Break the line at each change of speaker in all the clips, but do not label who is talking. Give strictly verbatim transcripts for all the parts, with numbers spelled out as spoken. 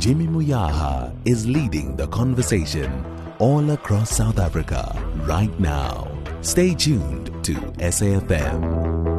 Jimmy Muyaha is leading the conversation all across South Africa right now. Stay tuned to S A F M.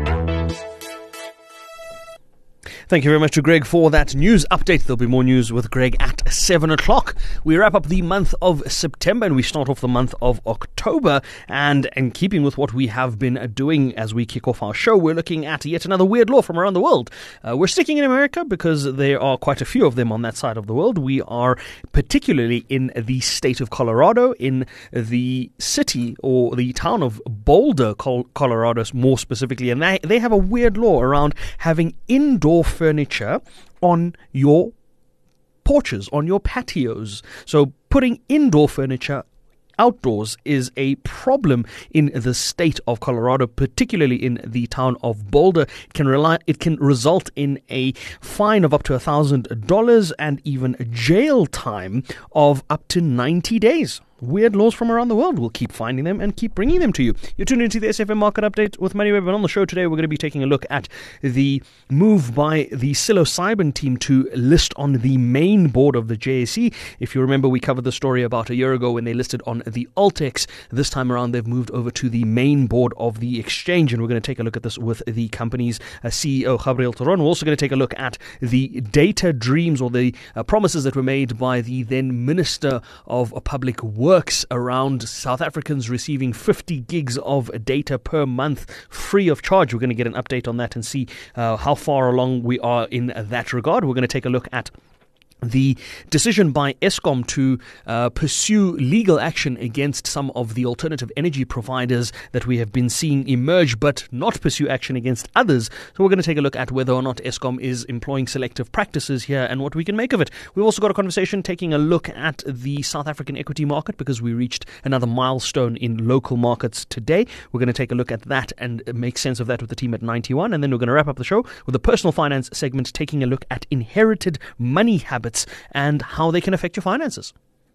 Thank you very much to Greg for that news update. There'll be more news with Greg at seven o'clock. We wrap up the month of September and we start off the month of October. And in keeping with what we have been doing as we kick off our show, we're looking at yet another weird law from around the world. Uh, we're sticking in America because there are quite a few of them on that side of the world. We are particularly in the state of Colorado, in the city or the town of Boulder, Colorado more specifically. And they, they have a weird law around having indoor furniture on your porches, on your patios. So putting indoor furniture outdoors is a problem in the state of Colorado, particularly in the town of Boulder. It can rely, it can result in a fine of up to one thousand dollars and even jail time of up to ninety days. Weird laws from around the world. We'll keep finding them and keep bringing them to you. You're tuned into the S F M Market Update with MoneyWeb, and on the show today we're going to be taking a look at the move by the psilocybin team to list on the main board of the J S E. If you remember, we covered the story about a year ago when they listed on the Altex. This time around they've moved over to the main board of the exchange, and we're going to take a look at this with the company's uh, C E O, Gabriel Theron. We're also going to take a look at the data dreams or the uh, promises that were made by the then Minister of Public Works Works around South Africans receiving fifty gigs of data per month free of charge. We're going to get an update on that and see uh, how far along we are in that regard. We're going to take a look at the decision by Eskom to uh, pursue legal action against some of the alternative energy providers that we have been seeing emerge, but not pursue action against others. So we're going to take a look at whether or not Eskom is employing selective practices here and what we can make of it. We've also got a conversation taking a look at the South African equity market because we reached another milestone in local markets today. We're going to take a look at that and make sense of that with the team at ninety-one. And then we're going to wrap up the show with a personal finance segment taking a look at inherited money habits and how they can affect your finances.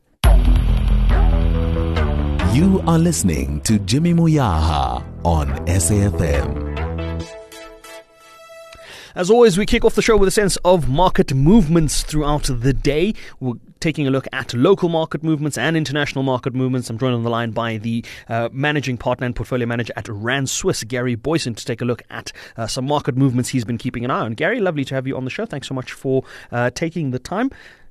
You are listening to Jimmy Muyaha on S A F M.
As always, we kick off the show with a sense of market movements throughout the day. We're taking a look at local market movements and international market movements. I'm joined on the line by the uh, managing partner and portfolio manager at Rand Swiss, Gary Boyson, to take a look at uh, some market movements he's been keeping an eye on. Gary, lovely to have you on the show. Thanks so much for uh, taking the time.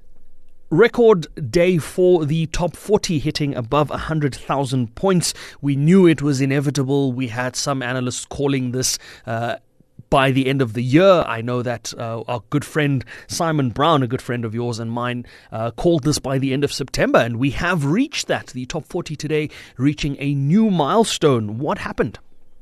Record day for the top forty, hitting above one hundred thousand points. We knew it was inevitable. We had some analysts calling this uh, by the end of the year. I know that uh, our good friend Simon Brown, a good friend of yours and mine, uh, called this by the end of September, and we have reached that. The top forty today reaching a new milestone. What happened?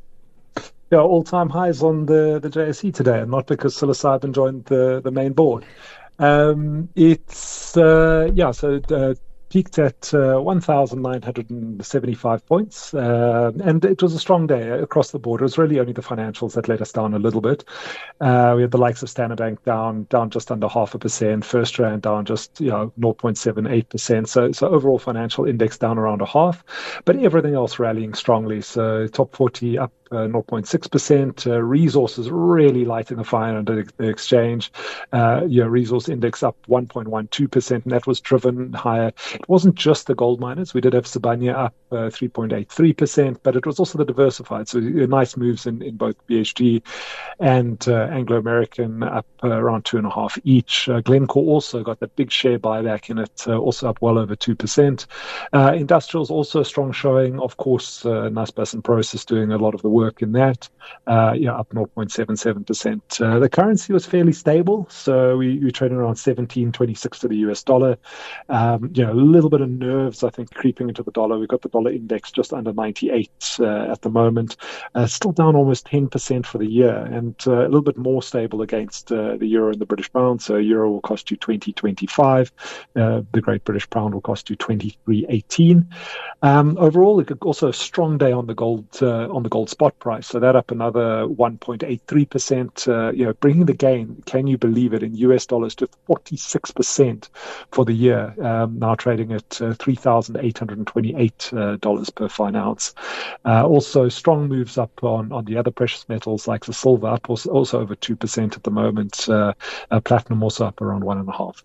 Yeah, all-time highs on the, the J S E today, and not because psilocybin joined the, the main board. Um, it's, uh, yeah, so uh, peaked at uh, one thousand nine hundred seventy-five points, uh, and it was a strong day across the board. It was really only the financials that let us down a little bit. Uh, we had the likes of Standard Bank down down just under half a percent, First Rand down just you know zero point seven eight percent. So so overall financial index down around a half, but everything else rallying strongly. So top forty up Uh, zero point six percent, uh, resources really lighting the fire under the exchange. Uh, yeah, resource index up one point one two percent, and that was driven higher. It wasn't just the gold miners. We did have Sibanye up uh, three point eight three percent, but it was also the diversified. So uh, nice moves in, in both B H G and uh, Anglo American up uh, around two and a half each. Uh, Glencore also got that big share buyback in it, uh, also up well over two percent. Uh, industrials also a strong showing. Of course, uh, Naspers and Process doing a lot of the work work in that, uh, yeah, up zero point seven seven percent. Uh, the currency was fairly stable, so we, we traded around seventeen twenty-six to the U S dollar. Um, you know, a little bit of nerves, I think, creeping into the dollar. We've got the dollar index just under ninety-eight uh, at the moment, uh, still down almost ten percent for the year, and uh, a little bit more stable against uh, the euro and the British pound. So euro will cost you twenty twenty-five, uh, the Great British Pound will cost you twenty-three eighteen. Um, overall, also a strong day on the gold uh, on the gold spot price. So that up another one point eight three percent. Uh, you know, bringing the gain, can you believe it, in U S dollars to forty-six percent for the year. Um, now trading at uh, three thousand eight hundred twenty-eight dollars uh, per fine ounce. Uh, also, strong moves up on, on the other precious metals like the silver, up also, also over two percent at the moment. Uh, uh, platinum also up around one and a half.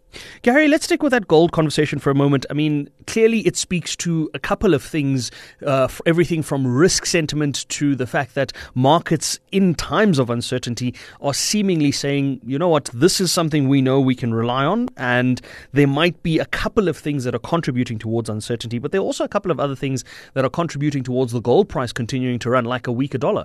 Gary, let's stick with that gold conversation for a moment. I mean, clearly it speaks to a couple of things, uh, everything from risk sentiment to the fact that markets in times of uncertainty are seemingly saying, you know what, this is something we know we can rely on, and there might be a couple of things that are contributing towards uncertainty, but there are also a couple of other things that are contributing towards the gold price continuing to run, like a weaker dollar.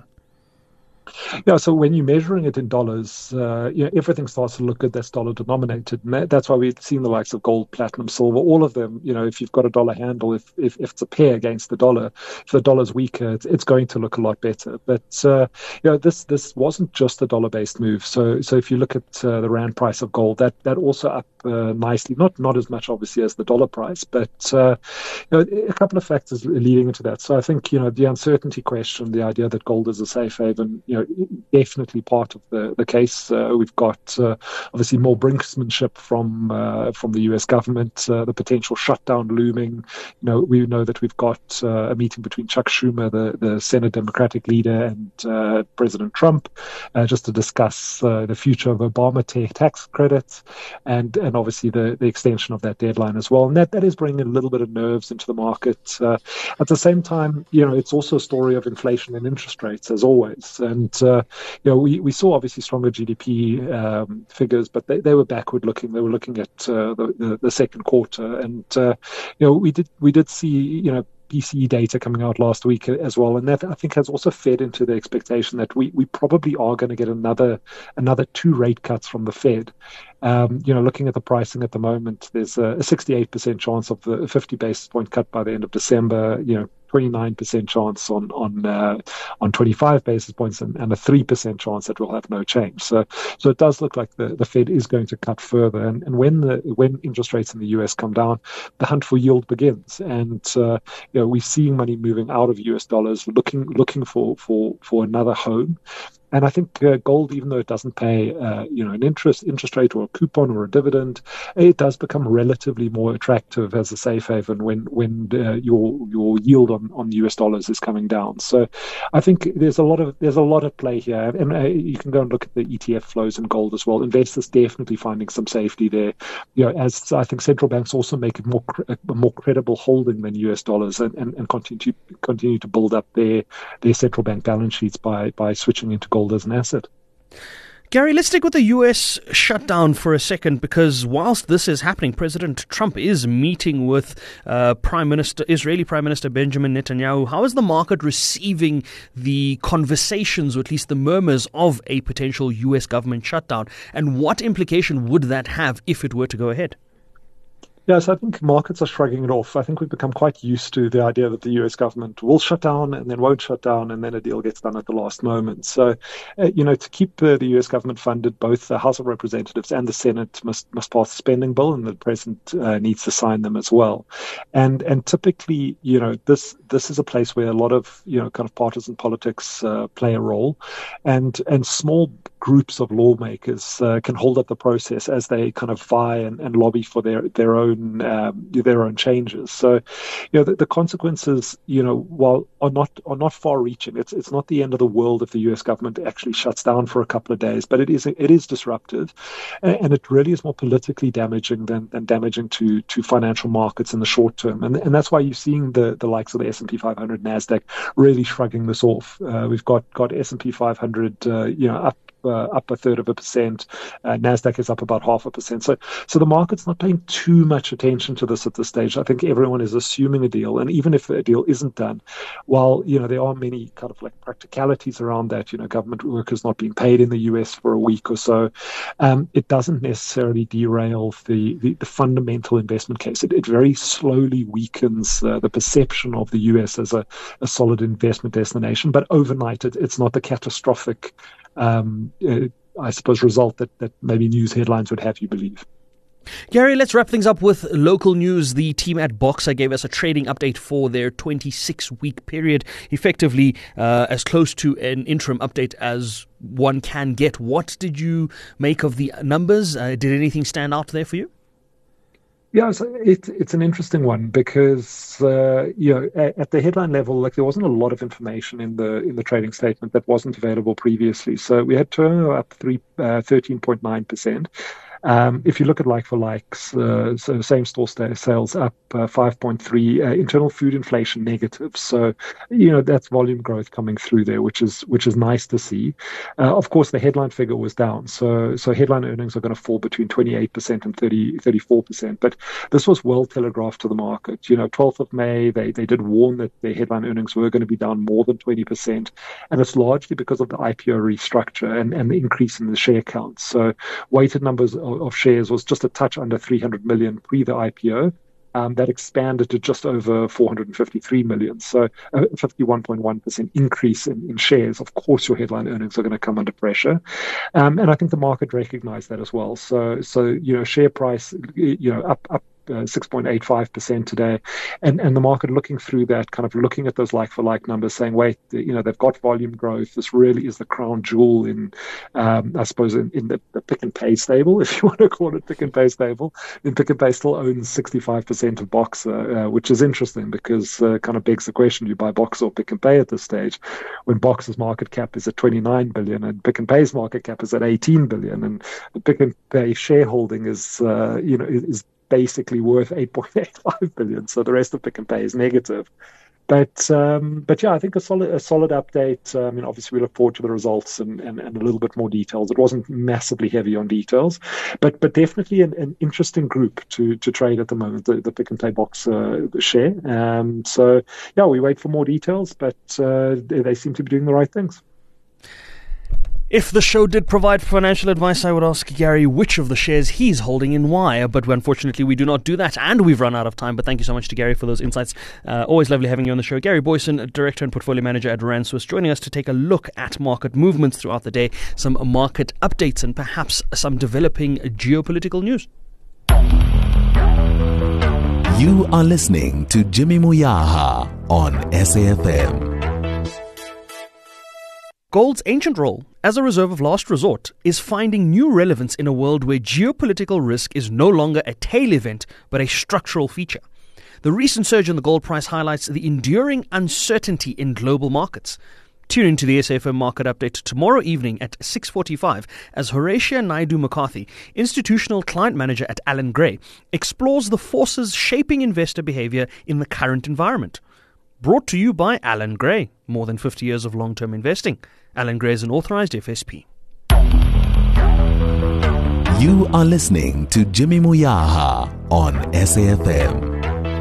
Yeah, so when you're measuring it in dollars, uh, you know, everything starts to look good that's dollar denominated. And that's why we've seen the likes of gold, platinum, silver, all of them. You know, if you've got a dollar handle, if if, if it's a pair against the dollar, if the dollar's weaker, it's, it's going to look a lot better. But uh, you know, this this wasn't just a dollar-based move. So so if you look at uh, the rand price of gold, that that also up uh, nicely. Not not as much obviously as the dollar price, but uh, you know, a couple of factors leading into that. So I think you know the uncertainty question, the idea that gold is a safe haven, you know. Definitely part of the the case. Uh, we've got uh, obviously more brinksmanship from uh, from the U S government, uh, the potential shutdown looming. You know, we know that we've got uh, a meeting between Chuck Schumer, the, the Senate Democratic leader, and uh, President Trump, uh, just to discuss uh, the future of Obama tax credits, and and obviously the, the extension of that deadline as well. And that, that is bringing a little bit of nerves into the market. Uh, at the same time, you know, it's also a story of inflation and interest rates as always, and uh, you know, we, we saw obviously stronger G D P um, figures, but they, they were backward looking. They were looking at uh, the, the the second quarter, and uh, you know, we did we did see you know P C E data coming out last week as well, and that I think has also fed into the expectation that we, we probably are going to get another another two rate cuts from the Fed. Um, you know, looking at the pricing at the moment, there's a sixty-eight percent chance of the fifty basis point cut by the end of December. You know, twenty-nine percent chance on on uh, on twenty-five basis points, and, and a three percent chance that we'll have no change. So, so it does look like the, the Fed is going to cut further. And, and when the when interest rates in the U S come down, the hunt for yield begins. And uh, you know, we're seeing money moving out of U S dollars, looking looking for for for another home. And I think uh, gold, even though it doesn't pay, uh, you know, an interest interest rate or a coupon or a dividend, it does become relatively more attractive as a safe haven when when uh, your your yield on, on U S dollars is coming down. So, I think there's a lot of there's a lot at play here, and uh, you can go and look at the E T F flows in gold as well. Investors definitely finding some safety there. You know, as I think central banks also make it more a more credible holding than U S dollars, and, and, and continue to continue to build up their their central bank balance sheets by by switching into gold as an asset.
Gary, let's stick with the U S shutdown for a second, because whilst this is happening, President Trump is meeting with uh, Prime Minister, Israeli Prime Minister Benjamin Netanyahu. How is the market receiving the conversations, or at least the murmurs, of a potential U S government shutdown? And what implication would that have if it were to go ahead?
Yes, I think markets are shrugging it off. I think we've become quite used to the idea that the U S government will shut down and then won't shut down, and then a deal gets done at the last moment. So, uh, you know, to keep uh, the U S government funded, both the House of Representatives and the Senate must must pass a spending bill, and the president uh, needs to sign them as well. And and typically, you know, this this is a place where a lot of you know kind of partisan politics uh, play a role, and and small groups of lawmakers uh, can hold up the process as they kind of vie and, and lobby for their their own. Um, their own changes. So, you know, the, the consequences, you know, while are not are not far-reaching. It's it's not the end of the world if the U S government actually shuts down for a couple of days, but it is it is disruptive, and, and it really is more politically damaging than, than damaging to to financial markets in the short term. And and that's why you're seeing the, the likes of the S and P five hundred, NASDAQ really shrugging this off. Uh, we've got got S and P five hundred, uh, you know, up. Uh, up a third of a percent. Uh, NASDAQ is up about half a percent. So, so the market's not paying too much attention to this at this stage. I think everyone is assuming a deal, and even if a deal isn't done, while you know there are many kind of like practicalities around that, you know, government workers not being paid in the U S for a week or so, um, it doesn't necessarily derail the the, the fundamental investment case. It, it very slowly weakens uh, the perception of the U S as a, a solid investment destination, but overnight it, it's not the catastrophic Um, uh, I suppose, result that, that maybe news headlines would have you believe.
Gary, let's wrap things up with local news. The team at Boxer gave us a trading update for their twenty-six week period, effectively uh, as close to an interim update as one can get. What did you make of the numbers? Uh, did anything stand out there for you?
Yeah, so it, it's an interesting one because uh, you know at, at the headline level, like there wasn't a lot of information in the in the trading statement that wasn't available previously. So we had turnover up three uh, thirteen point nine percent. Um, if you look at like-for-likes, uh, so same-store sales up uh, five point three, uh, internal food inflation negative. So, you know, that's volume growth coming through there, which is which is nice to see. Uh, of course, the headline figure was down. So, so headline earnings are going to fall between twenty-eight percent and thirty, thirty-four percent. But this was well telegraphed to the market. You know, twelfth of May, they, they did warn that their headline earnings were going to be down more than twenty percent. And it's largely because of the I P O restructure and, and the increase in the share count. So weighted numbers of, of shares was just a touch under three hundred million pre the I P O. Um, that expanded to just over four hundred fifty-three million. So a fifty-one point one percent increase in, in shares. Of course, your headline earnings are going to come under pressure. Um, and I think the market recognized that as well. So, so you know, share price, you know, up, up. Uh, six point eight five percent today, and and the market looking through that, kind of looking at those like-for-like numbers, saying, wait, you know, they've got volume growth. This really is the crown jewel in, um, I suppose, in, in the, the Pick n Pay stable, if you want to call it Pick n Pay stable. And Pick n Pay still owns sixty-five percent of Boxer, uh, which is interesting because uh, kind of begs the question: do you buy Boxer or Pick n Pay at this stage, when Boxer's market cap is at twenty-nine billion and Pick n Pay's market cap is at eighteen billion, and the Pick n Pay shareholding is, uh, you know, is basically worth eight point eight five billion. So the rest of Pick n Pay is negative. But um, but yeah, I think a solid a solid update. I mean, obviously we look forward to the results and, and, and a little bit more details. It wasn't massively heavy on details, but but definitely an, an interesting group to to trade at the moment, the, the Pick n Pay box uh, share. Um, so yeah, we wait for more details, but uh, they, they seem to be doing the right things.
If the show did provide financial advice, I would ask Gary which of the shares he's holding and why. But unfortunately, we do not do that, and we've run out of time. But thank you so much to Gary for those insights. Uh, always lovely having you on the show. Gary Boyson, Director and Portfolio Manager at Rand Swiss, joining us to take a look at market movements throughout the day, some market updates, and perhaps some developing geopolitical news.
You are listening to Jimmy Moyaha on S A F M.
Gold's ancient role as a reserve of last resort is finding new relevance in a world where geopolitical risk is no longer a tail event, but a structural feature. The recent surge in the gold price highlights the enduring uncertainty in global markets. Tune into the S A F M Market Update tomorrow evening at six forty-five as Horatia Naidu-McCarthy, Institutional Client Manager at Allan Gray, explores the forces shaping investor behavior in the current environment. Brought to you by Allan Gray, more than fifty years of long-term investing. Allan Gray is an authorized F S P.
You are listening to Jimmy Moyaha on S A F M.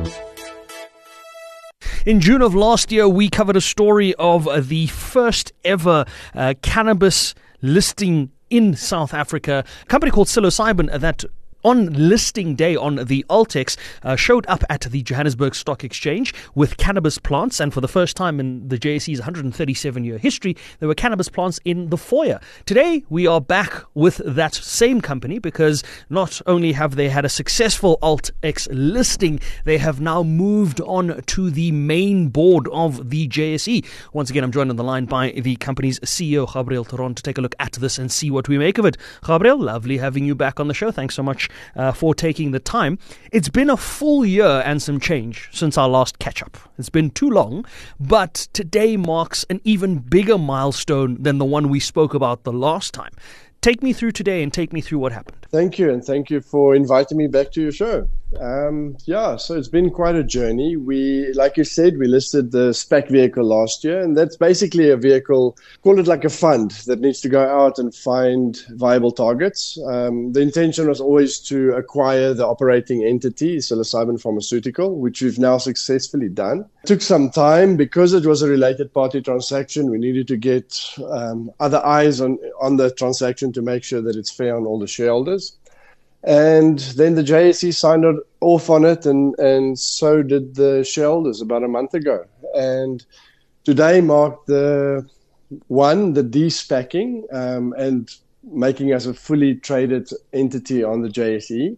In June of last year, we covered a story of the first ever uh, cannabis listing in South Africa. A company called psilocybin that on listing day on the Altex uh, showed up at the Johannesburg Stock Exchange with cannabis plants, and for the first time in the J S E's one hundred thirty-seven year history, there were cannabis plants in the foyer. Today, we are back with that same company because not only have they had a successful Altex listing, they have now moved on to the main board of the J S E. Once again, I'm joined on the line by the company's C E O, Gabriel Theron, to take a look at this and see what we make of it. Gabriel, lovely having you back on the show. Thanks so much Uh, for taking the time. It's been a full year and some change since our last catch-up. It's been too long, but today marks an even bigger milestone than the one we spoke about the last time. Take me through today and take me through what happened.
Thank you, and thank you for inviting me back to your show. Um, yeah, so it's been quite a journey. We, like you said, we listed the SPAC vehicle last year, and that's basically a vehicle, call it like a fund that needs to go out and find viable targets. Um, the intention was always to acquire the operating entity, psilocybin Pharmaceutical, which we've now successfully done. It took some time because it was a related party transaction. We needed to get um, other eyes on, on the transaction to make sure that it's fair on all the shareholders. And then the J S E signed off on it, and, and so did the shareholders about a month ago. And today marked the one, the de-SPACing, um, and making us a fully traded entity on the J S E.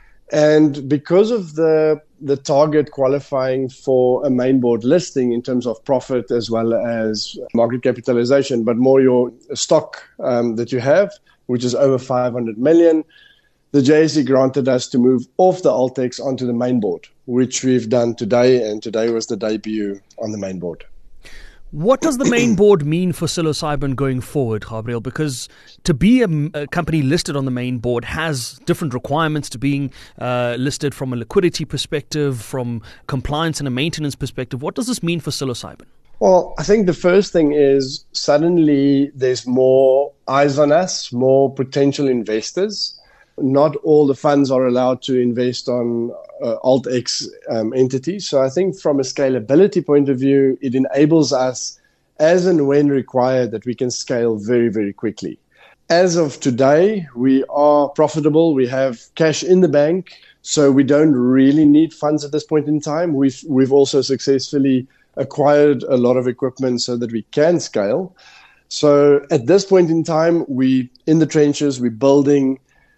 And because of the the target qualifying for a main board listing in terms of profit as well as market capitalization, but more your stock um, that you have, which is over five hundred million, the J S E granted us to move off the Altex onto the main board, which we've done today, and today was the debut on the main board.
What does the main board mean for psilocybin going forward, Gabriel? Because to be a, a company listed on the main board has different requirements to being uh, listed from a liquidity perspective, from compliance and a maintenance perspective. What does this mean for psilocybin?
Well, I think the first thing is suddenly there's more eyes on us, more potential investors. Not all the funds are allowed to invest on uh, AltX um, entities. So I think from a scalability point of view, it enables us, as and when required, that we can scale very, very quickly. As of today, we are profitable. We have cash in the bank, so we don't really need funds at this point in time. We've we've also successfully acquired a lot of equipment so that we can scale. So at this point in time, we in the trenches, we're building.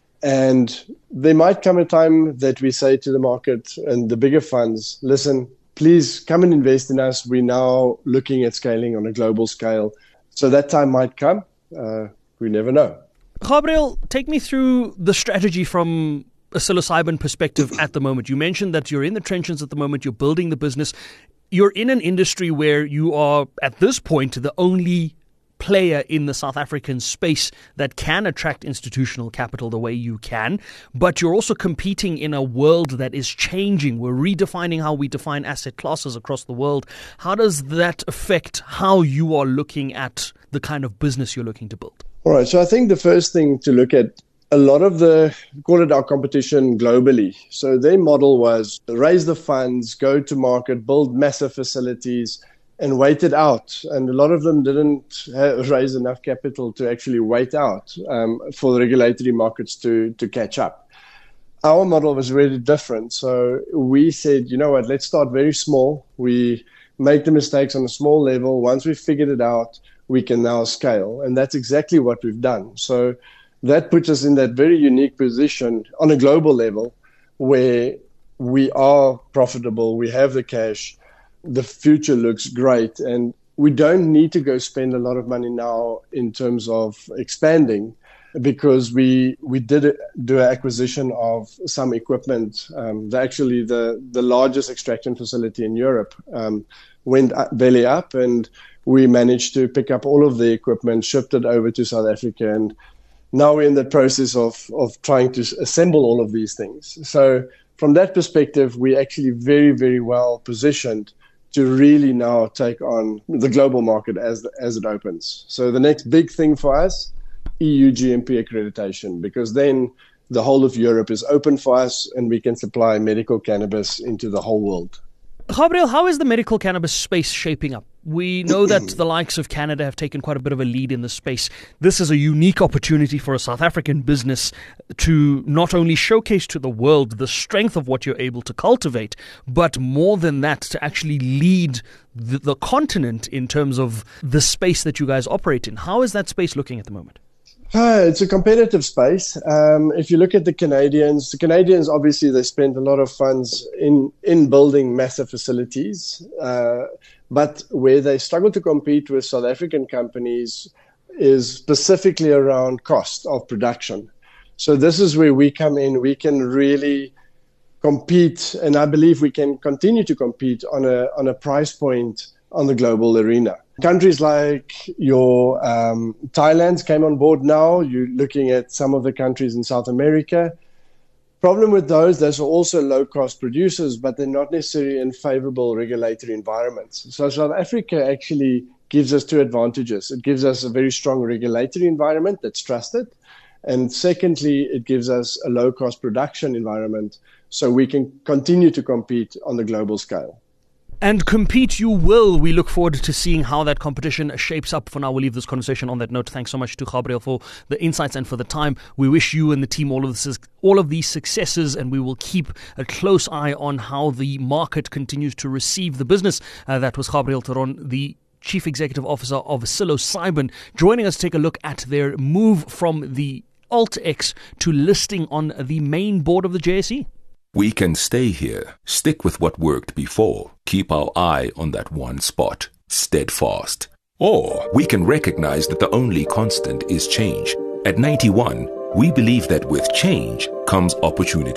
And there might come a time that we say to the market and the bigger funds, listen, please come and invest in us. We're now looking at scaling on a global scale. So that time might come. Uh, we never know.
Gabriel, take me through the strategy from a psilocybin perspective at the moment. You mentioned that you're in the trenches at the moment. You're building the business. You're in an industry where you are, at this point, the only player in the South African space that can attract institutional capital the way you can, but you're also competing in a world that is changing. We're redefining how we define asset classes across the world. How does that affect how you are looking at the kind of business you're looking to build?
All right, so I think the first thing to look at, a lot of the, call it our competition globally. So their model was raise the funds, go to market, build massive facilities, and wait it out. And a lot of them didn't have, raise enough capital to actually wait out um, for the regulatory markets to, to catch up. Our model was really different. So we said, you know what, let's start very small. We make the mistakes on a small level. Once we've figured it out, we can now scale. And that's exactly what we've done. So that puts us in that very unique position on a global level where we are profitable, we have the cash, the future looks great, and we don't need to go spend a lot of money now in terms of expanding, because we we did do an acquisition of some equipment. Um, the, actually, the, the largest extraction facility in Europe um, went up, belly up, and we managed to pick up all of the equipment, shipped it over to South Africa, and now we're in the process of, of trying to assemble all of these things. So from that perspective, we're actually very, very well positioned to really now take on the global market as as it opens. So the next big thing for us, E U G M P accreditation, because then the whole of Europe is open for us and we can supply medical cannabis into the whole world.
Gabriel, how is the medical cannabis space shaping up? We know that the likes of Canada have taken quite a bit of a lead in the space. This is a unique opportunity for a South African business to not only showcase to the world the strength of what you're able to cultivate, but more than that, to actually lead the, the continent in terms of the space that you guys operate in. How is that space looking at the moment?
Uh, it's a competitive space. Um, if you look at the Canadians, the Canadians, obviously, they spent a lot of funds in, in building massive facilities. Uh, but where they struggle to compete with South African companies is specifically around cost of production. So this is where we come in. We can really compete, and I believe we can continue to compete on a on a price point on the global arena. Countries like your um, Thailand came on board now. You're looking at some of the countries in South America. Problem with those, those are also low-cost producers, but they're not necessarily in favorable regulatory environments. So South Africa actually gives us two advantages. It gives us a very strong regulatory environment that's trusted. And secondly, it gives us a low-cost production environment so we can continue to compete on the global scale.
And compete you will. We look forward to seeing how that competition shapes up. For now, we'll leave this conversation on that note. Thanks so much to Gabriel for the insights and for the time. We wish you and the team all of this, all of these successes, and we will keep a close eye on how the market continues to receive the business. Uh, that was Gabriel Theron, the Chief Executive Officer of psilocybin, joining us to take a look at their move from the AltX to listing on the main board of the J S E.
We can stay here, stick with what worked before, keep our eye on that one spot, steadfast. Or we can recognize that the only constant is change. At ninety-one, we believe that with change comes opportunity.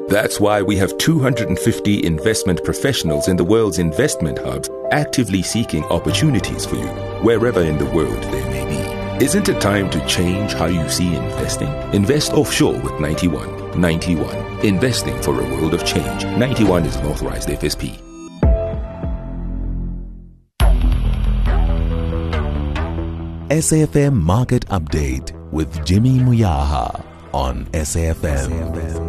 That's why we have two hundred fifty investment professionals in the world's investment hubs actively seeking opportunities for you, wherever in the world they may be. Isn't it time to change how you see investing? Invest offshore with ninety-one. ninety-one. Investing for a world of change. ninety-one is an authorized F S P.
S A F M Market Update with Jimmy Muyaha on S A F M.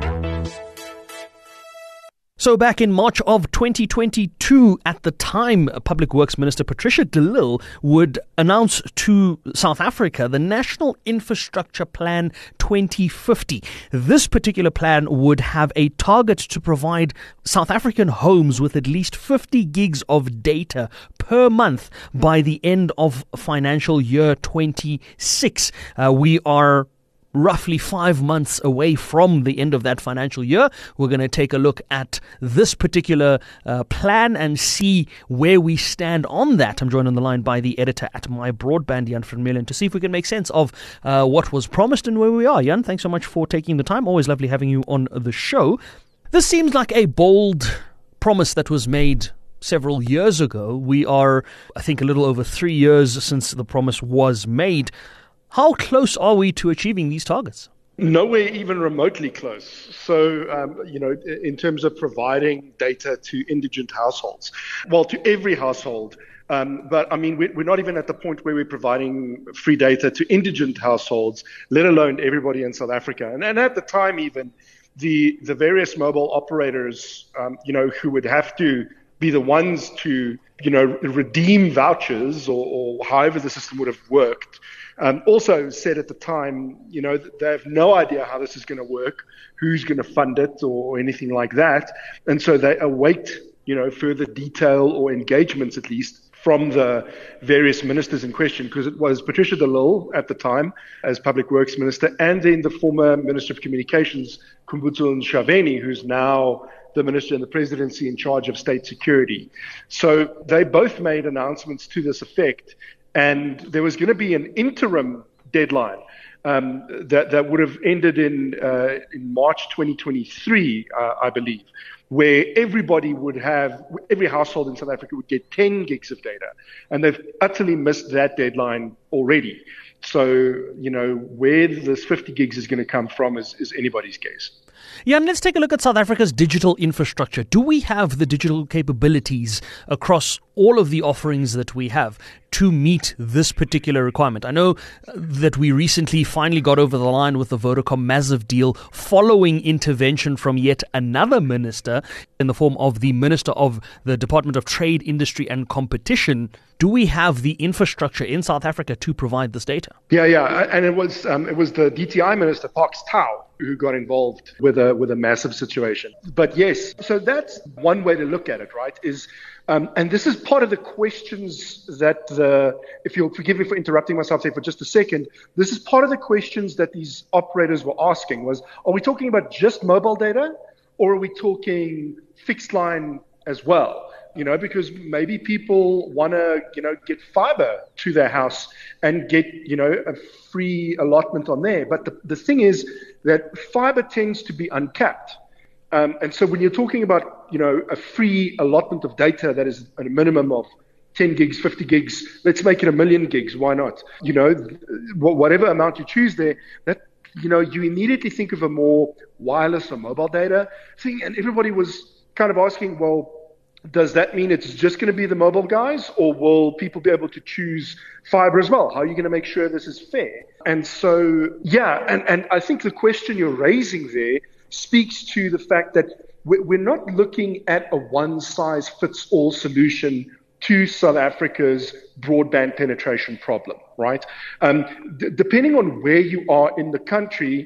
So back in March of twenty twenty-two, at the time, Public Works Minister Patricia de Lille would announce to South Africa the National Infrastructure Plan twenty fifty. This particular plan would have a target to provide South African homes with at least fifty gigs of data per month by the end of financial year twenty-six. Uh, we are roughly five months away from the end of that financial year. We're going to take a look at this particular uh, plan and see where we stand on that. I'm joined on the line by the editor at My Broadband, Jan Vermeulen, to see if we can make sense of uh, what was promised and where we are. Jan, thanks so much for taking the time. Always lovely having you on the show. This seems like a bold promise that was made several years ago. We are, I think, a little over three years since the promise was made. How close are we to achieving these targets?
Nowhere even remotely close. So, um, you know, in terms of providing data to indigent households, well, to every household. Um, but I mean, we're not even at the point where we're providing free data to indigent households, let alone everybody in South Africa. And, and at the time, even the the various mobile operators, um, you know, who would have to be the ones to, you know, redeem vouchers or, or however the system would have worked. Um, also said at the time, you know, they have no idea how this is going to work, who's going to fund it or anything like that. And so they await, you know, further detail or engagements at least from the various ministers in question, because it was Patricia de Lille at the time as Public Works Minister, and then the former Minister of Communications, Khumbudzo Ntshavheni, who's now the Minister in the Presidency in charge of state security. So they both made announcements to this effect. And there was going to be an interim deadline um, that, that would have ended in, uh, in March twenty twenty-three, uh, I believe, where everybody would have, every household in South Africa would get ten gigs of data. And they've utterly missed that deadline already. So, you know, where this fifty gigs is going to come from is, is anybody's guess.
Yeah, and let's take a look at South Africa's digital infrastructure. Do we have the digital capabilities across all of the offerings that we have to meet this particular requirement? I know that we recently finally got over the line with the Vodacom massive deal following intervention from yet another minister in the form of the Minister of the Department of Trade, Industry and Competition. Do we have the infrastructure in South Africa to provide this data?
Yeah, yeah, and it was um, it was the D T I Minister, Parks Tau, who got involved with a with a massive situation. But yes, so that's one way to look at it, right? Is um, and this is part of the questions that the, if you'll forgive me for interrupting myself there for just a second, this is part of the questions that these operators were asking was, are we talking about just mobile data, or are we talking fixed line as well? You know, because maybe people want to, you know, get fiber to their house and get, you know, a free allotment on there. But the, the thing is that fiber tends to be uncapped. Um, and so when you're talking about, you know, a free allotment of data that is at a minimum of ten gigs, fifty gigs, let's make it a million gigs. Why not? You know, whatever amount you choose there, that, you know, you immediately think of a more wireless or mobile data thing. And everybody was kind of asking, well, does that mean it's just going to be the mobile guys, or will people be able to choose fiber as well? How are you going to make sure this is fair? And so, yeah, and, and I think the question you're raising there speaks to the fact that we're not looking at a one-size-fits-all solution to South Africa's broadband penetration problem, right? Um, d- depending on where you are in the country,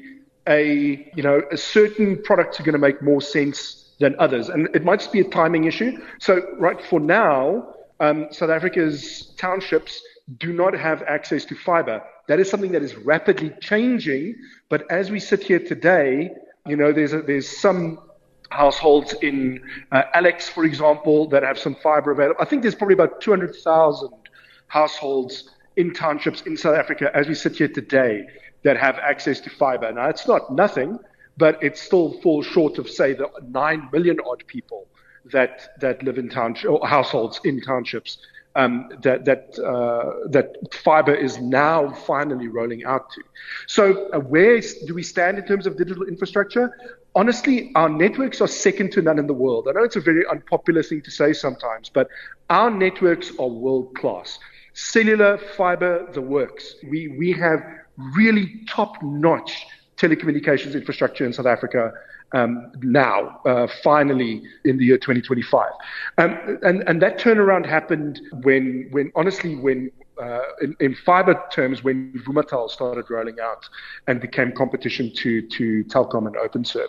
a you know a certain products are going to make more sense than others. And it might just be a timing issue. So right for now, um, South Africa's townships do not have access to fiber. That is something that is rapidly changing. But as we sit here today, you know, there's a, there's some households in uh, Alex, for example, that have some fiber available. I think there's probably about two hundred thousand households in townships in South Africa as we sit here today that have access to fiber. Now, it's not nothing, but it still falls short of, say, the nine million odd people that that live in townships or households in townships um, that that uh, that fiber is now finally rolling out to. So, uh, where do we stand in terms of digital infrastructure? Honestly, our networks are second to none in the world. I know it's a very unpopular thing to say sometimes, but our networks are world class. Cellular, fiber, the works. We we have really top-notch telecommunications infrastructure in South Africa um, now, uh, finally in the year twenty twenty-five. Um, and, and that turnaround happened when, when honestly, when uh, in, in fiber terms, when Vumatel started rolling out and became competition to, to Telkom and OpenServe.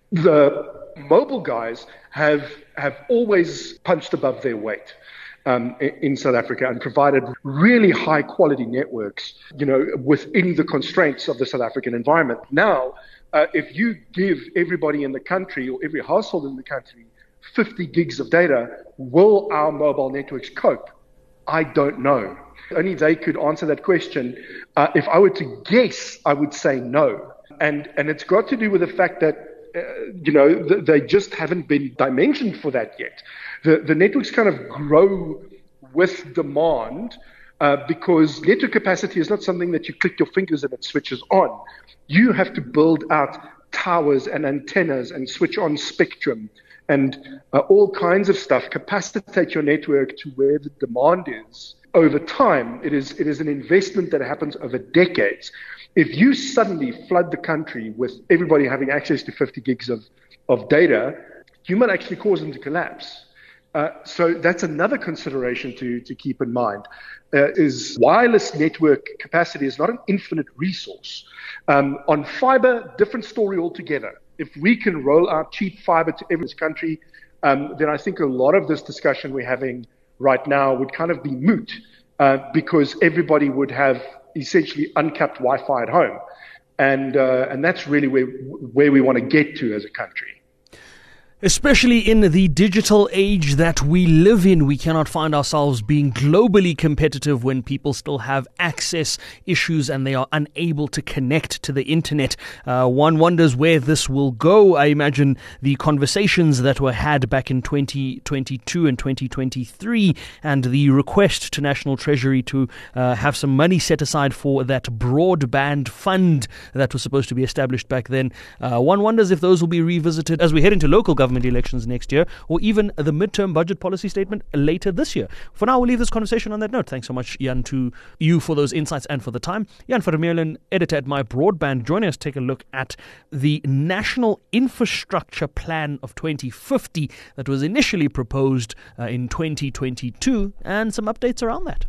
The mobile guys have have always punched above their weight. Um, in South Africa and provided really high quality networks, you know, within the constraints of the South African environment. Now, uh, if you give everybody in the country or every household in the country fifty gigs of data, will our mobile networks cope? I don't know. Only they could answer that question. Uh, if I were to guess, I would say no. And, and it's got to do with the fact that Uh, you know, th- they just haven't been dimensioned for that yet. The, the networks kind of grow with demand uh, because network capacity is not something that you click your fingers and it switches on. You have to build out towers and antennas and switch on spectrum and uh, all kinds of stuff, capacitate your network to where the demand is. Over time, it is it is an investment that happens over decades. If you suddenly flood the country with everybody having access to fifty gigs of, of data, you might actually cause them to collapse. Uh, so that's another consideration to, to keep in mind, uh, is wireless network capacity is not an infinite resource. Um, on fiber, different story altogether. If we can roll out cheap fiber to every country, um, then I think a lot of this discussion we're having right now would kind of be moot uh, because everybody would have essentially uncapped Wi-Fi at home. And uh, and that's really where where we want to get to as a country.
Especially in the digital age that we live in, we cannot find ourselves being globally competitive when people still have access issues and they are unable to connect to the internet. Uh, one wonders where this will go. I imagine the conversations that were had back in twenty twenty-two and twenty twenty-three and the request to National Treasury to uh, have some money set aside for that broadband fund that was supposed to be established back then. Uh, one wonders if those will be revisited as we head into local government elections next year, or even the midterm budget policy statement later this year. For now, we'll leave this conversation on that note. Thanks so much, Jan, to you for those insights and for the time. Jan Vermeulen, editor at My Broadband, joining us to take a look at the National Infrastructure Plan of twenty fifty that was initially proposed uh, in twenty twenty-two, and some updates around that.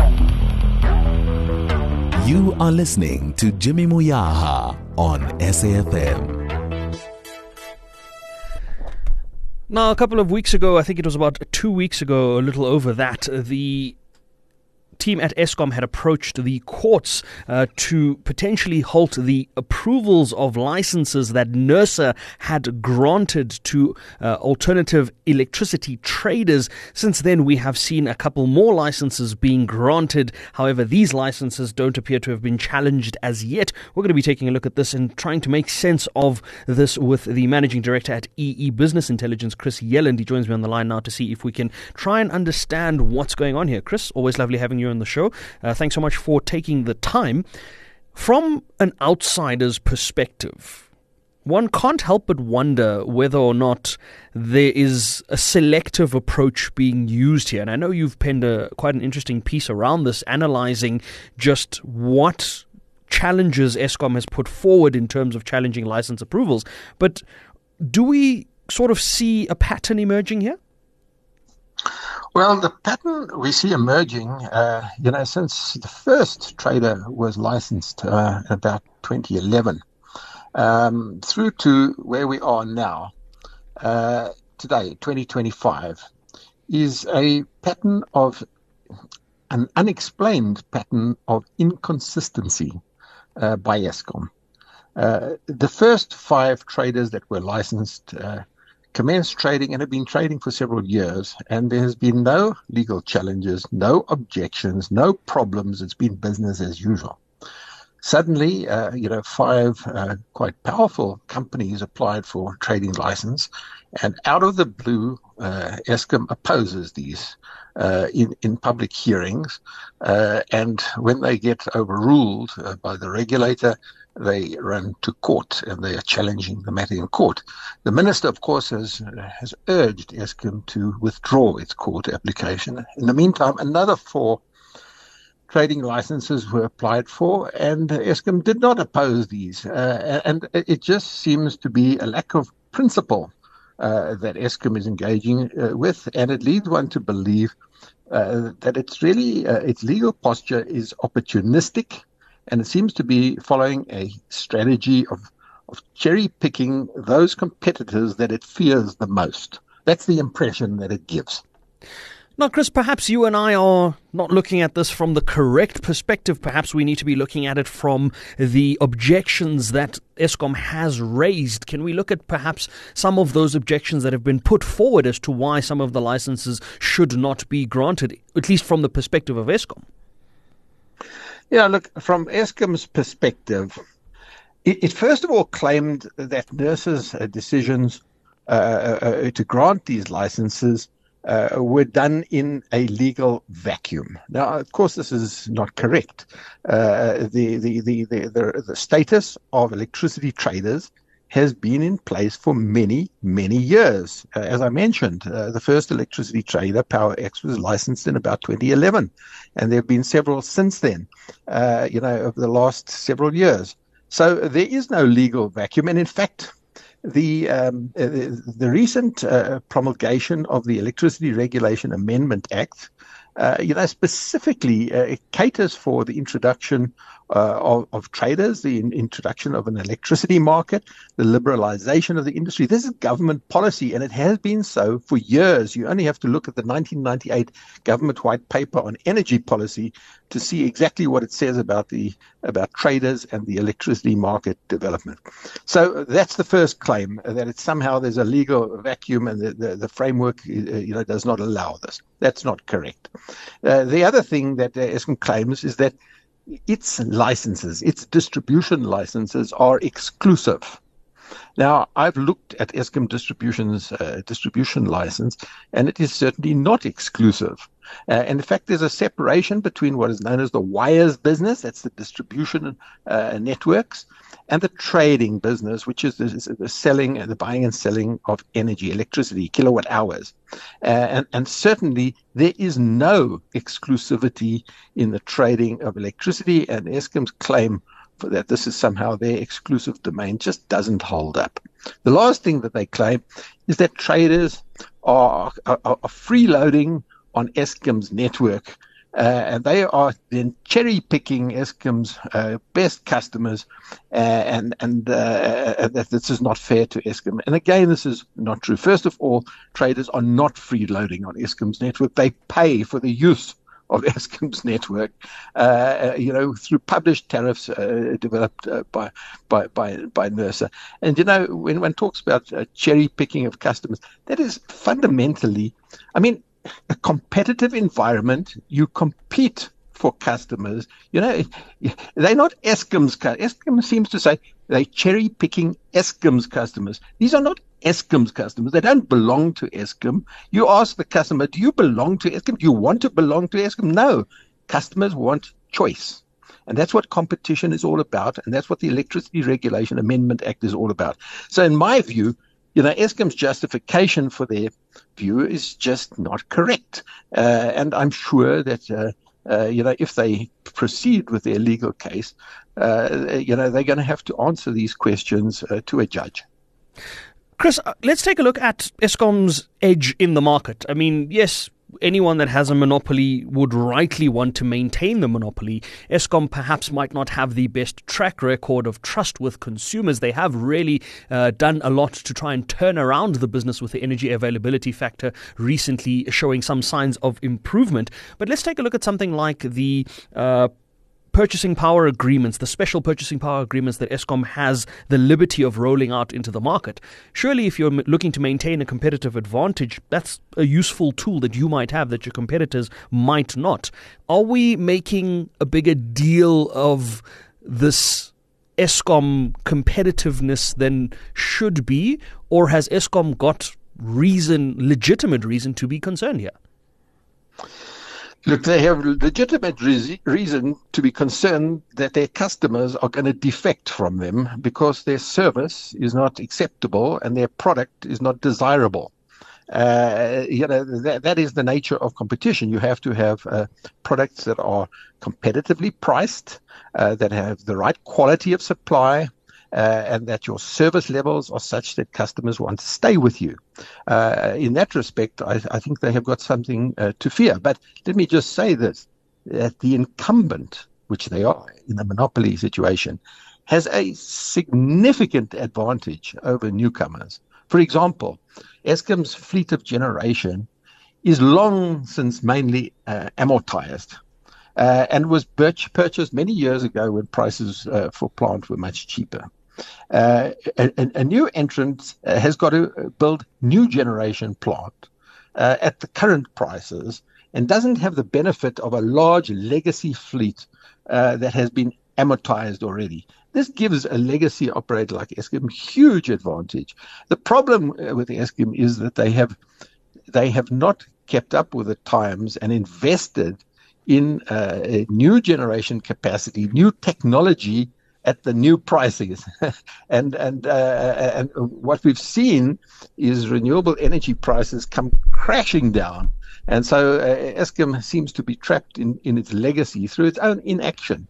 You are listening to Jimmy Moyaha on S A F M.
Now, a couple of weeks ago, I think it was about two weeks ago, a little over that, the team at Eskom had approached the courts uh, to potentially halt the approvals of licenses that NERSA had granted to uh, alternative electricity traders. Since then, we have seen a couple more licenses being granted. However, these licenses don't appear to have been challenged as yet. We're going to be taking a look at this and trying to make sense of this with the managing director at E E Business Intelligence, Chris Yelland. He joins me on the line now to see if we can try and understand what's going on here. Chris, always lovely having you on the show. Uh, thanks so much for taking the time. From an outsider's perspective, one can't help but wonder whether or not there is a selective approach being used here. And I know you've penned a, quite an interesting piece around this, analyzing just what challenges Eskom has put forward in terms of challenging license approvals. But do we sort of see a pattern emerging here?
Well, the pattern we see emerging, uh, you know, since the first trader was licensed uh, about twenty eleven, um, through to where we are now, uh, today, twenty twenty-five, is a pattern of, an unexplained pattern of inconsistency uh, by Eskom. Uh, the first five traders that were licensed uh, commenced trading and have been trading for several years, and there has been no legal challenges, no objections, no problems. It's been business as usual. Suddenly, uh, you know, five uh, quite powerful companies applied for trading license, and out of the blue, uh, Eskom opposes these uh, in, in public hearings. Uh, and when they get overruled uh, by the regulator, they run to court and they are challenging the matter in court. The minister, of course, has has urged Eskom to withdraw its court application. In the meantime, another four trading licenses were applied for, and Eskom did not oppose these. Uh, and it just seems to be a lack of principle uh, that Eskom is engaging uh, with, and it leads one to believe uh, that it's really uh, its legal posture is opportunistic, and it seems to be following a strategy of, of cherry-picking those competitors that it fears the most. That's the impression that it gives.
Now, Chris, perhaps you and I are not looking at this from the correct perspective. Perhaps we need to be looking at it from the objections that Eskom has raised. Can we look at perhaps some of those objections that have been put forward as to why some of the licenses should not be granted, at least from the perspective of Eskom?
Yeah, look, from Eskom's perspective, it, it first of all claimed that NERSA's uh, decisions uh, uh, to grant these licenses uh, were done in a legal vacuum. Now, of course, this is not correct. Uh, the, the, the, the, the, the status of electricity traders has been in place for many, many years. Uh, as I mentioned, uh, the first electricity trader, PowerX, was licensed in about twenty eleven, and there have been several since then, uh, you know, over the last several years. So there is no legal vacuum, and in fact, the um, the, the recent uh, promulgation of the Electricity Regulation Amendment Act, uh, you know, specifically uh, it caters for the introduction Uh, of, of traders, the in, introduction of an electricity market, the liberalization of the industry. This is government policy, and it has been so for years. You only have to look at the nineteen ninety-eight government white paper on energy policy to see exactly what it says about the about traders and the electricity market development. So that's the first claim, that it's somehow there's a legal vacuum and the, the, the framework uh, you know does not allow this. That's not correct. Uh, the other thing that uh, Eskom claims is that its licenses, its distribution licenses are exclusive. Now, I've looked at Eskom Distribution's uh, distribution license, and it is certainly not exclusive. Uh, and in fact, there's a separation between what is known as the wires business, that's the distribution uh, networks, and the trading business, which is the, the selling, the buying and selling of energy, electricity, kilowatt hours. Uh, and, and certainly there is no exclusivity in the trading of electricity, and Eskom's claim for that this is somehow their exclusive domain just doesn't hold up. The last thing that they claim is that traders are, are, are freeloading on Eskom's network, uh, and they are then cherry-picking Eskom's uh, best customers, uh, and, and uh, that this is not fair to Eskom. And again, this is not true. First of all, traders are not freeloading on Eskom's network. They pay for the use of Eskom's network, uh, you know, through published tariffs uh, developed uh, by by by by NERSA. And you know, when one talks about uh, cherry picking of customers, that is fundamentally, I mean, a competitive environment. You compete for customers. You know, they're not Eskom's. Eskom seems to say they're cherry picking Eskom's customers. These are not Eskom's customers. They don't belong to Eskom. You ask the customer, do you belong to Eskom? Do you want to belong to Eskom? No. Customers want choice. And that's what competition is all about. And that's what the Electricity Regulation Amendment Act is all about. So in my view, you know, Eskom's justification for their view is just not correct. Uh, and I'm sure that, uh, uh, you know, if they proceed with their legal case, uh, you know, they're going to have to answer these questions uh, to a judge.
Chris, let's take a look at Eskom's edge in the market. I mean, yes, anyone that has a monopoly would rightly want to maintain the monopoly. Eskom perhaps might not have the best track record of trust with consumers. They have really uh, done a lot to try and turn around the business with the energy availability factor recently showing some signs of improvement. But let's take a look at something like the uh, purchasing power agreements, the special purchasing power agreements that Eskom has the liberty of rolling out into the market. Surely if you're looking to maintain a competitive advantage, that's a useful tool that you might have that your competitors might not. Are we making a bigger deal of this Eskom competitiveness than should be, or has Eskom got reason, legitimate reason to be concerned here?
Look, they have legitimate re- reason to be concerned that their customers are going to defect from them because their service is not acceptable and their product is not desirable. Uh, you know, that, that is the nature of competition. You have to have uh, products that are competitively priced, uh, that have the right quality of supply, uh, and that your service levels are such that customers want to stay with you. Uh, in that respect, I, I think they have got something uh, to fear. But let me just say this, that the incumbent, which they are in a monopoly situation, has a significant advantage over newcomers. For example, Eskom's fleet of generation is long since mainly uh, amortized uh, and was purch- purchased many years ago when prices uh, for plant were much cheaper. Uh, a, a new entrant uh, has got to build new generation plant uh, at the current prices and doesn't have the benefit of a large legacy fleet uh, that has been amortized already. This gives a legacy operator like Eskom huge advantage. The problem with Eskom is that they have they have not kept up with the times and invested in uh, a new generation capacity, new technology at the new prices. and and uh, and what we've seen is renewable energy prices come crashing down. And so uh, Eskom seems to be trapped in, in its legacy through its own inaction.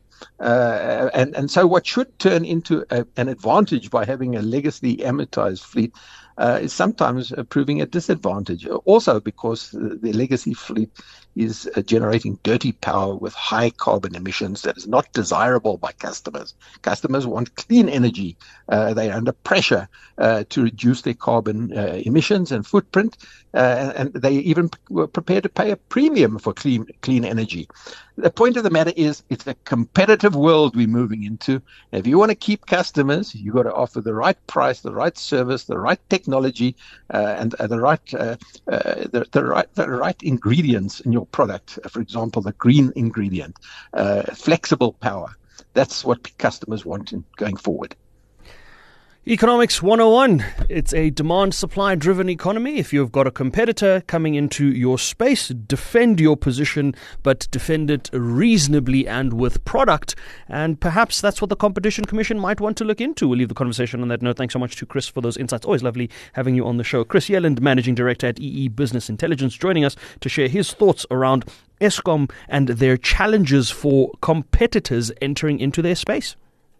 Uh, and, and so what should turn into a, an advantage by having a legacy amortized fleet uh, is sometimes uh, proving a disadvantage. Also because the, the legacy fleet is uh, generating dirty power with high carbon emissions that is not desirable by customers. Customers want clean energy. Uh, they are under pressure uh, to reduce their carbon uh, emissions and footprint, uh, and they even were prepared to pay a premium for clean clean energy. The point of the matter is it's a competitive world we're moving into. If you want to keep customers, you've got to offer the right price, the right service, the right technology, uh, and uh, the right uh, uh, the, the right the right ingredients in your product. For example, the green ingredient, uh, flexible power. That's what customers want in going forward.
Economics one oh one. It's a demand-supply driven economy. If you've got a competitor coming into your space, defend your position, but defend it reasonably and with product. And perhaps that's what the Competition Commission might want to look into. We'll leave the conversation on that note. Thanks so much to Chris for those insights. Always lovely having you on the show. Chris Yelland, Managing Director at E E Business Intelligence, joining us to share his thoughts around Eskom and their challenges for competitors entering into their space.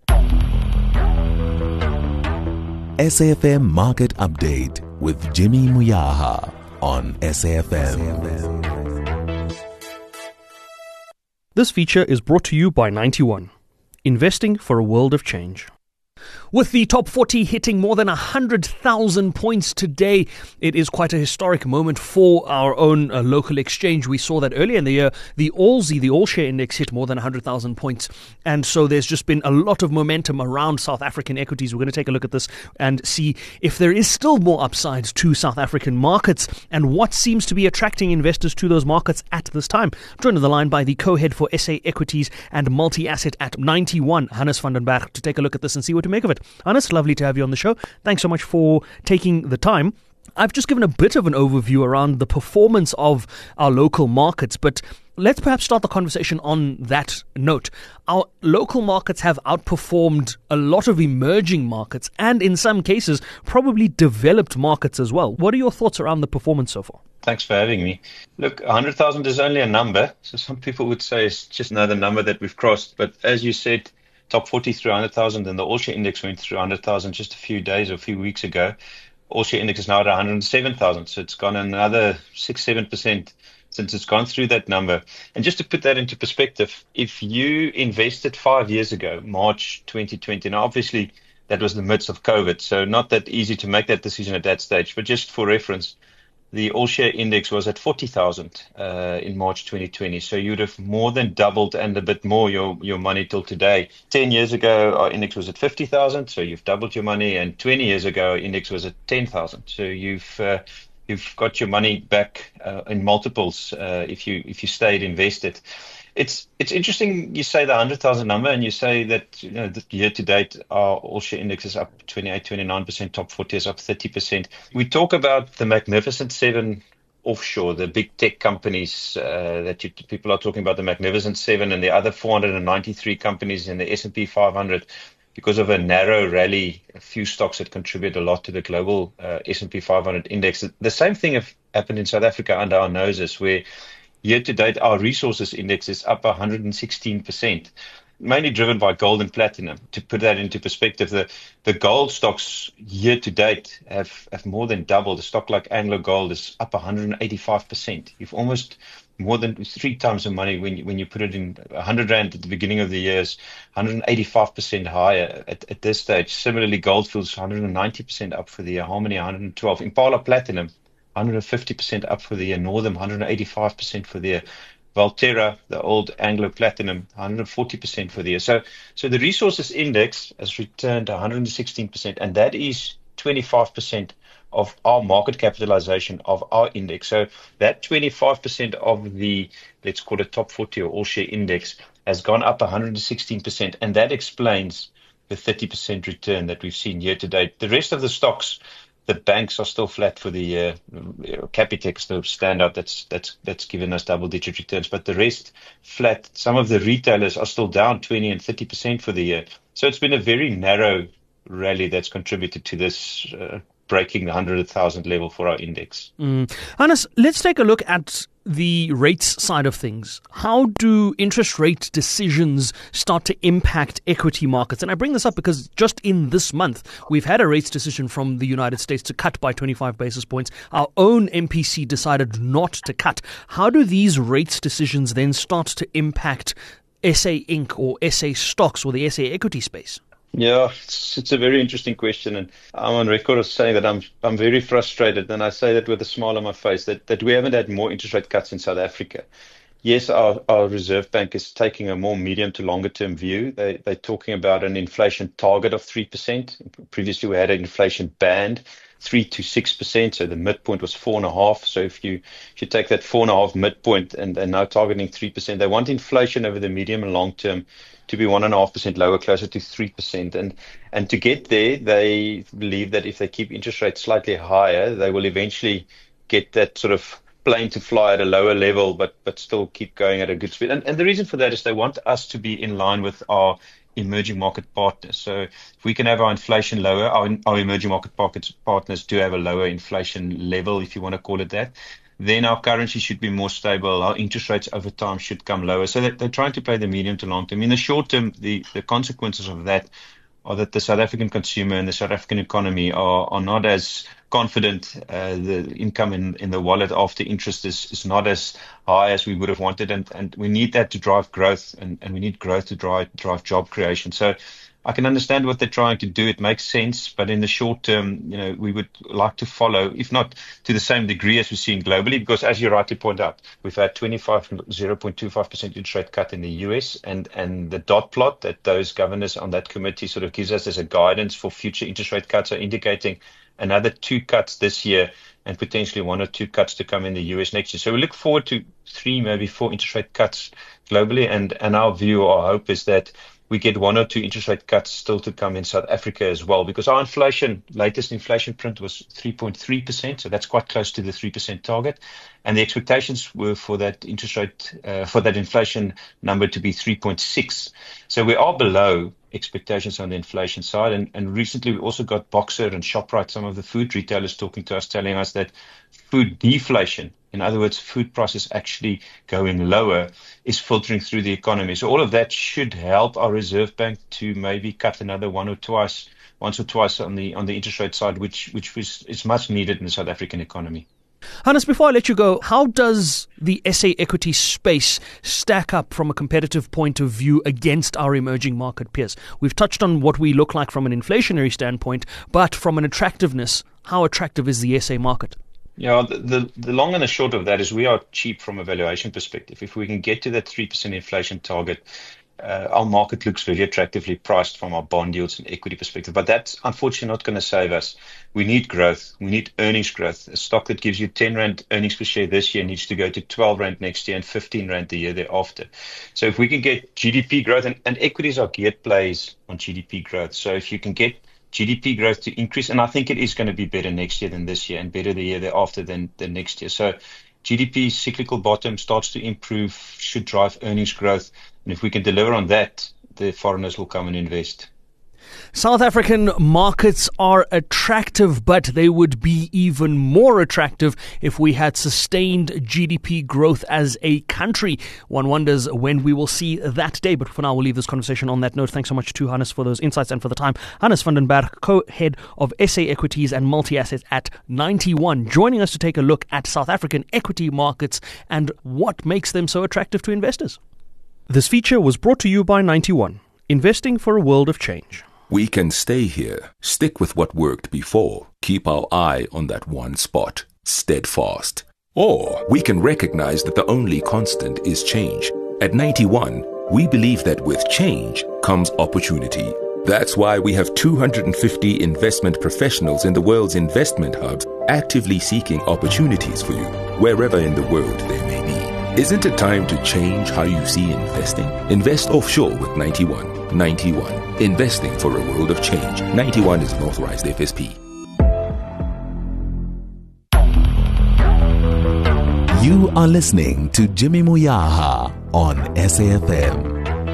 S A F M Market Update with Jimmy Muyaha on S A F M.
This feature is brought to you by ninety-one, investing for a world of change. With the top forty hitting more than one hundred thousand points today, it is quite a historic moment for our own uh, local exchange. We saw that earlier in the year, the A L S I, the All Share Index, hit more than one hundred thousand points. And so there's just been a lot of momentum around South African equities. We're going to take a look at this and see if there is still more upside to South African markets and what seems to be attracting investors to those markets at this time. I'm joined on the line by the co-head for S A Equities and Multi-Asset at ninety-one, Hannes van den Berg, to take a look at this and see what to make of it. Hannes, lovely to have you on the show. Thanks so much for taking the time. I've just given a bit of an overview around the performance of our local markets, but let's perhaps start the conversation on that note. Our local markets have outperformed a lot of emerging markets and in some cases probably developed markets as well. What are your thoughts around the performance so far?
Thanks for having me. Look, one hundred thousand is only a number, so some people would say it's just another number that we've crossed. But as you said, top forty through one hundred thousand, and the All Share Index went through one hundred thousand just a few days or a few weeks ago. All Share Index is now at one hundred seven thousand, so it's gone another six to seven percent since it's gone through that number. And just to put that into perspective, if you invested five years ago, March twenty twenty, now obviously that was in the midst of COVID, so not that easy to make that decision at that stage, but just for reference, the All Share Index was at forty thousand uh, in March twenty twenty. So you'd have more than doubled and a bit more your, your money till today. ten years ago, our index was at fifty thousand. So you've doubled your money. And twenty years ago, our index was at ten thousand. So you've uh, you've got your money back uh, in multiples uh, if you if you stayed invested. It's it's interesting you say the one hundred thousand number, and you say that, you know, the year to date our all share index is up twenty-eight, twenty-nine percent, top forty is up thirty percent. We talk about the Magnificent Seven offshore, the big tech companies uh, that you, people are talking about, the Magnificent Seven and the other four hundred ninety-three companies in the S and P five hundred. Because of a narrow rally, a few stocks that contribute a lot to the global uh, S and P five hundred index. The same thing have happened in South Africa under our noses, where year to date, our resources index is up one hundred sixteen percent, mainly driven by gold and platinum. To put that into perspective, the, the gold stocks year to date have, have more than doubled. A stock like Anglo Gold is up one hundred eighty-five percent. You've almost more than three times the money when you, when you put it in one hundred rand at the beginning of the year is one hundred eighty-five percent higher at, at this stage. Similarly, Goldfields one hundred ninety percent up for the year, Harmony one hundred twelve, Impala Platinum one hundred fifty percent up for the year, Northam one hundred eighty-five percent for the year, Valterra, the old Anglo Platinum, one hundred forty percent for the year. So, so the resources index has returned one hundred sixteen percent, and that is twenty-five percent of our market capitalization of our index. So that twenty-five percent of the, let's call it top forty or all share index, has gone up one hundred sixteen percent, and that explains the thirty percent return that we've seen year to date. The rest of the stocks, the banks are still flat for the year. Capitec still standout. That's that's that's given us double-digit returns, but the rest flat. Some of the retailers are still down twenty and thirty percent for the year. So it's been a very narrow rally that's contributed to this uh, breaking the one hundred thousand level for our index.
Mm. Hannes, let's take a look at the rates side of things. How do interest rate decisions start to impact equity markets? And I bring this up because just in this month, we've had a rates decision from the United States to cut by twenty-five basis points. Our own M P C decided not to cut. How do these rates decisions then start to impact S A Incorporated or S A stocks or the S A equity space?
Yeah, it's, it's a very interesting question, and I'm on record of saying that I'm I'm very frustrated, and I say that with a smile on my face, that, that we haven't had more interest rate cuts in South Africa. Yes, our, our Reserve Bank is taking a more medium to longer term view. They, they're talking about an inflation target of three percent. Previously, we had an inflation band, three to six percent, so the midpoint was four point five. So if you if you take that four point five midpoint and they're now targeting three percent, they want inflation over the medium and long term to be one point five percent lower, closer to three percent. And and to get there, they believe that if they keep interest rates slightly higher, they will eventually get that sort of plane to fly at a lower level, but but still keep going at a good speed. And, and the reason for that is they want us to be in line with our emerging market partners. So if we can have our inflation lower, our, our emerging market pockets partners do have a lower inflation level, if you want to call it that, then our currency should be more stable. Our interest rates over time should come lower. So they're, they're trying to play the medium to long term. In the short term, the, the consequences of that are that the South African consumer and the South African economy are, are not as confident. Uh, the income in, in the wallet after interest is, is not as high as we would have wanted. And, and we need that to drive growth, and, and we need growth to drive, drive job creation. So I can understand what they're trying to do. It makes sense. But in the short term, you know, we would like to follow, if not to the same degree as we're seeing globally, because as you rightly point out, we've had twenty-five, zero point two five percent interest rate cut in the U S, and, and the dot plot that those governors on that committee sort of gives us as a guidance for future interest rate cuts are indicating another two cuts this year and potentially one or two cuts to come in the U S next year. So we look forward to three, maybe four interest rate cuts globally. And, and our view, our hope is that we get one or two interest rate cuts still to come in South Africa as well, because our inflation, latest inflation print was three point three percent. So that's quite close to the three percent target. And the expectations were for that interest rate, uh, for that inflation number to be three point six. So we are below expectations on the inflation side. And, and recently we also got Boxer and ShopRite, some of the food retailers, talking to us, telling us that food deflation, in other words, food prices actually going lower, is filtering through the economy. So all of that should help our Reserve Bank to maybe cut another one or twice, once or twice on the on the interest rate side, which which is, is much needed in the South African economy.
Hannes, before I let you go, how does the S A equity space stack up from a competitive point of view against our emerging market peers? We've touched on what we look like from an inflationary standpoint, but from an attractiveness, how attractive is the S A market?
Yeah, the, the, the long and the short of that is we are cheap from a valuation perspective. If we can get to that three percent inflation target, uh, our market looks very attractively priced from our bond yields and equity perspective. But that's unfortunately not going to save us. We need growth. We need earnings growth. A stock that gives you ten rand earnings per share this year needs to go to twelve rand next year and fifteen rand the year thereafter. So if we can get G D P growth, and, and equities are geared plays on G D P growth. So if you can get G D P growth to increase, and I think it is going to be better next year than this year and better the year thereafter than the next year. So G D P cyclical bottom starts to improve, should drive earnings growth. And if we can deliver on that, the foreigners will come and invest.
South African markets are attractive, but they would be even more attractive if we had sustained G D P growth as a country. One wonders when we will see that day. But for now, we'll leave this conversation on that note. Thanks so much to Hannes for those insights and for the time. Hannes van den Berg, co-head of S A Equities and Multi-Assets at Ninety One, joining us to take a look at South African equity markets and what makes them so attractive to investors. This feature was brought to you by Ninety One, investing for a world of change.
We can stay here, stick with what worked before, keep our eye on that one spot, steadfast. Or we can recognize that the only constant is change. At Ninety One, we believe that with change comes opportunity. That's why we have two hundred fifty investment professionals in the world's investment hubs actively seeking opportunities for you, wherever in the world they may be. Isn't it time to change how you see investing? Invest offshore with Ninety One. Ninety One, investing for a world of change. Ninety One is an authorized F S P.
You are listening to Jimmy Moyaha on S A F M.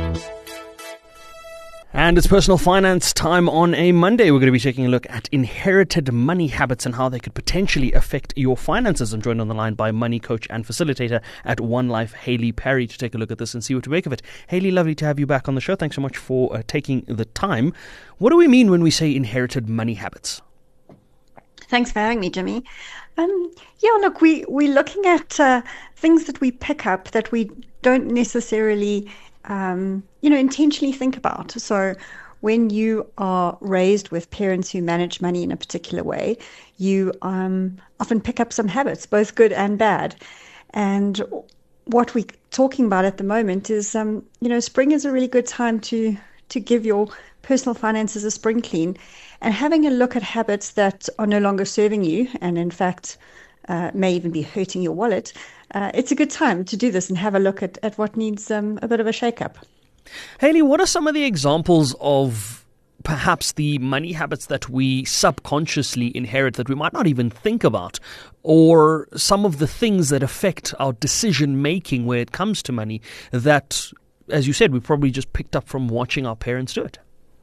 And it's personal finance time on a Monday. We're going to be taking a look at inherited money habits and how they could potentially affect your finances. I'm joined on the line by money coach and facilitator at One Life, Hayley Perry, to take a look at this and see what to make of it. Hayley, lovely to have you back on the show. Thanks so much for uh, taking the time. What do we mean when we say inherited money habits?
Thanks for having me, Jimmy. Um, yeah, look, we, we're looking at uh, things that we pick up that we don't necessarily Um, you know, intentionally think about. So when you are raised with parents who manage money in a particular way, you um, often pick up some habits, both good and bad. And what we're talking about at the moment is, um, you know, spring is a really good time to, to give your personal finances a spring clean and having a look at habits that are no longer serving you and, in fact, uh, may even be hurting your wallet. Uh, it's a good time to do this and have a look at, at what needs um, a bit of a shake-up.
Hayley, what are some of the examples of perhaps the money habits that we subconsciously inherit that we might not even think about, or some of the things that affect our decision-making when it comes to money that, as you said, we probably just picked up from watching our parents do it?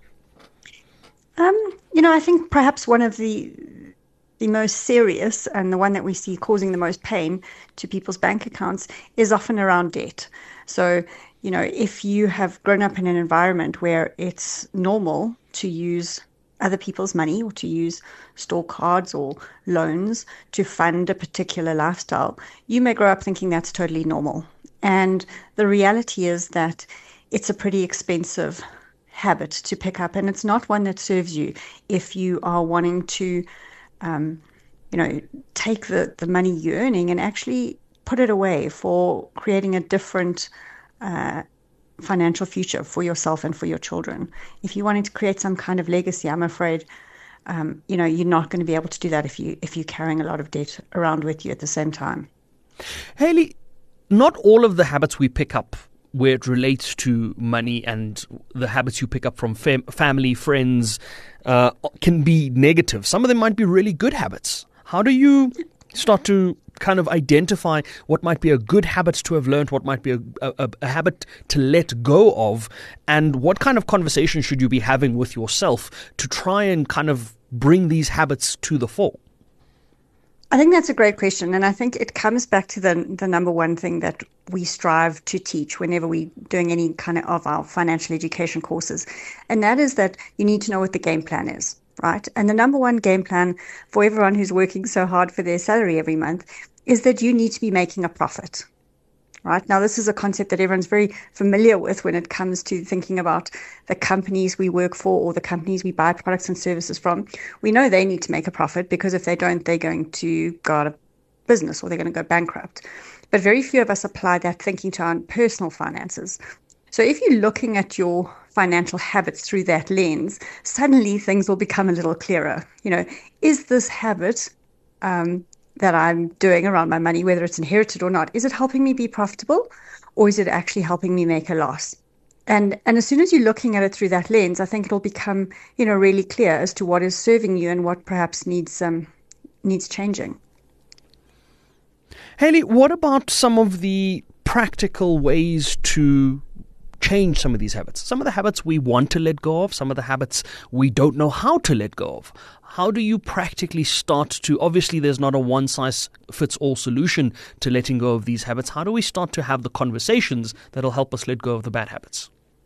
Um, you know, I think perhaps one of the the most serious and the one that we see causing the most pain to people's bank accounts is often around debt. So, you know, if you have grown up in an environment where it's normal to use other people's money or to use store cards or loans to fund a particular lifestyle, you may grow up thinking that's totally normal. And the reality is that it's a pretty expensive habit to pick up, and it's not one that serves you if you are wanting to Um, you know, take the, the money you're earning and actually put it away for creating a different uh, financial future for yourself and for your children. If you're wanting to create some kind of legacy, I'm afraid, um, you know, you're not going to be able to do that if you if you're carrying a lot of debt around with you at the same time.
Hayley, not all of the habits we pick up where it relates to money and the habits you pick up from fam- family, friends, uh, can be negative. Some of them might be really good habits. How do you start to kind of identify what might be a good habit to have learned, what might be a, a, a habit to let go of, and what kind of conversation should you be having with yourself to try and kind of bring these habits to the fore?
I think that's a great question, and I think it comes back to the the number one thing that we strive to teach whenever we're doing any kind of, of our financial education courses, and that is that you need to know what the game plan is, right? And the number one game plan for everyone who's working so hard for their salary every month is that you need to be making a profit. Right now, this is a concept that everyone's very familiar with when it comes to thinking about the companies we work for or the companies we buy products and services from. We know they need to make a profit because if they don't, they're going to go out of business or they're going to go bankrupt. But very few of us apply that thinking to our own personal finances. So if you're looking at your financial habits through that lens, suddenly things will become a little clearer. You know, is this habit um, that I'm doing around my money, whether it's inherited or not, is it helping me be profitable, or is it actually helping me make a loss? And and as soon as you're looking at it through that lens, I think it'll become, you know, really clear as to what is serving you and what perhaps needs um, needs changing.
Hayley, what about some of the practical ways to change some of these habits? Some of the habits we want to let go of, some of the habits we don't know how to let go of. How do you practically start to, obviously there's not a one-size-fits-all solution to letting go of these habits. How do we start to have the conversations that'll help us let go of the bad habits?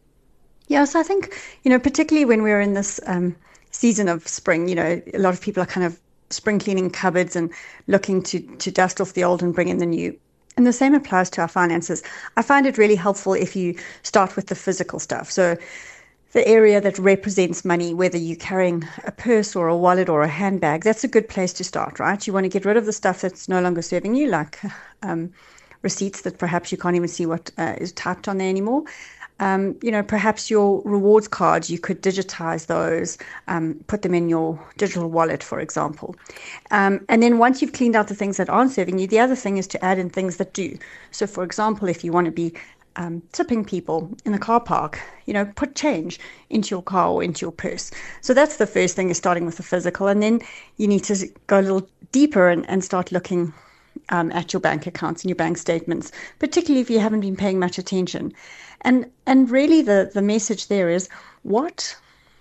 Yeah, so I think, you know, particularly when we're in this um, season of spring, you know, a lot of people are kind of spring cleaning cupboards and looking to, to dust off the old and bring in the new. And the same applies to our finances. I find it really helpful if you start with the physical stuff. So the area that represents money, whether you're carrying a purse or a wallet or a handbag, that's a good place to start, right? You want to get rid of the stuff that's no longer serving you, like um, receipts that perhaps you can't even see what uh, is typed on there anymore. Um, you know, perhaps your rewards cards, you could digitize those, um, put them in your digital wallet, for example. Um, and then once you've cleaned out the things that aren't serving you, the other thing is to add in things that do. So, for example, if you want to be um, tipping people in the car park, you know, put change into your car or into your purse. So that's the first thing, is starting with the physical. And then you need to go a little deeper and, and start looking um, at your bank accounts and your bank statements, particularly if you haven't been paying much attention. And and really the, the message there is, what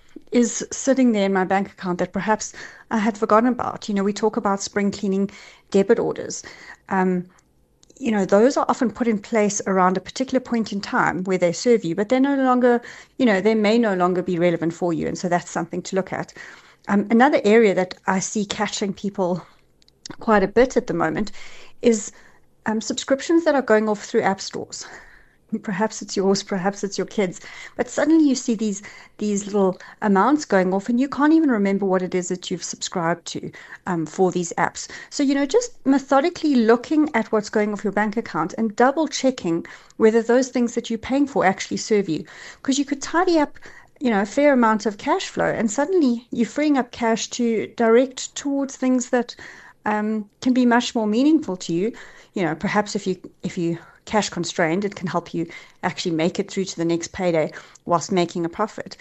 is sitting there in my bank account that perhaps I had forgotten about? You know, we talk about spring cleaning debit orders. Um, you know, those are often put in place around a particular point in time where they serve you, but they're no longer, you know, they may no longer be relevant for you. And so that's something to look at. Um, another area that I see catching people quite a bit at the moment is um, subscriptions that are going off through app stores. Perhaps it's yours, perhaps it's your kids, but suddenly you see these these little amounts going off and you can't even remember what it is that you've subscribed to um, for these apps. So, you know, just methodically looking at what's going off your bank account and double checking whether those things that you're paying for actually serve you. Because you could tidy up, you know, a fair amount of cash flow and suddenly you're freeing up cash to direct towards things that um, can be much more meaningful to you. You know, perhaps if you if you cash constrained, it can help you actually make it through to the next payday whilst making a profit.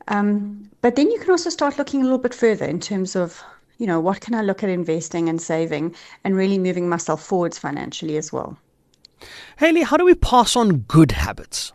Um, but then you can also start looking a little bit further in terms of, you know, what can I look at investing and saving and really moving myself forwards financially as well.
Hayley, how do we pass on good habits?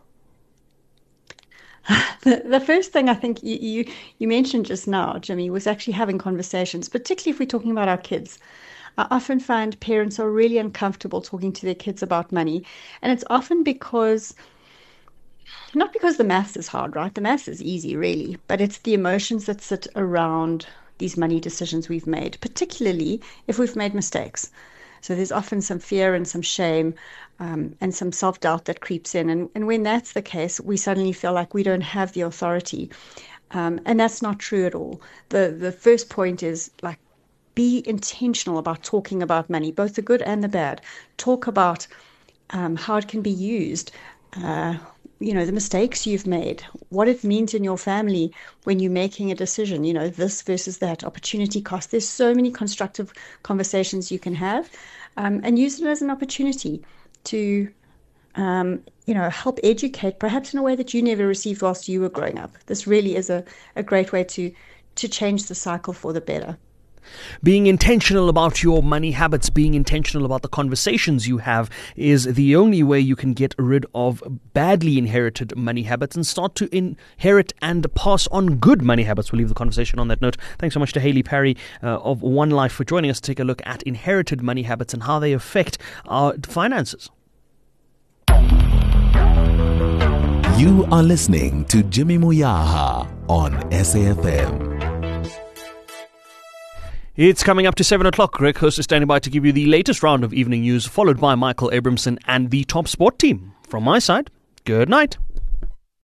The, the first thing I think you, you, you mentioned just now, Jimmy, was actually having conversations, particularly if we're talking about our kids. I often find parents are really uncomfortable talking to their kids about money. And it's often because, not because the maths is hard, right? The maths is easy, really. But it's the emotions that sit around these money decisions we've made, particularly if we've made mistakes. So there's often some fear and some shame um, and some self-doubt that creeps in. And, and when that's the case, we suddenly feel like we don't have the authority. Um, and that's not true at all. The, the first point is, like, be intentional about talking about money, both the good and the bad. Talk about um, how it can be used, uh, you know, the mistakes you've made, what it means in your family when you're making a decision, you know, this versus that, opportunity cost. There's so many constructive conversations you can have, um, and use it as an opportunity to, um, you know, help educate, perhaps in a way that you never received whilst you were growing up. This really is a, a great way to, to change the cycle for the better.
Being intentional about your money habits, being intentional about the conversations you have is the only way you can get rid of badly inherited money habits and start to inherit and pass on good money habits. We'll leave the conversation on that note. Thanks so much to Hayley Parry uh, of One Life for joining us to take a look at inherited money habits and how they affect our finances.
You are listening to Jimmy Moyaha on S A F M.
It's coming up to seven o'clock. Greg Host is standing by to give you the latest round of evening news, followed by Michael Abramson and the Top Sport team. From my side, good night.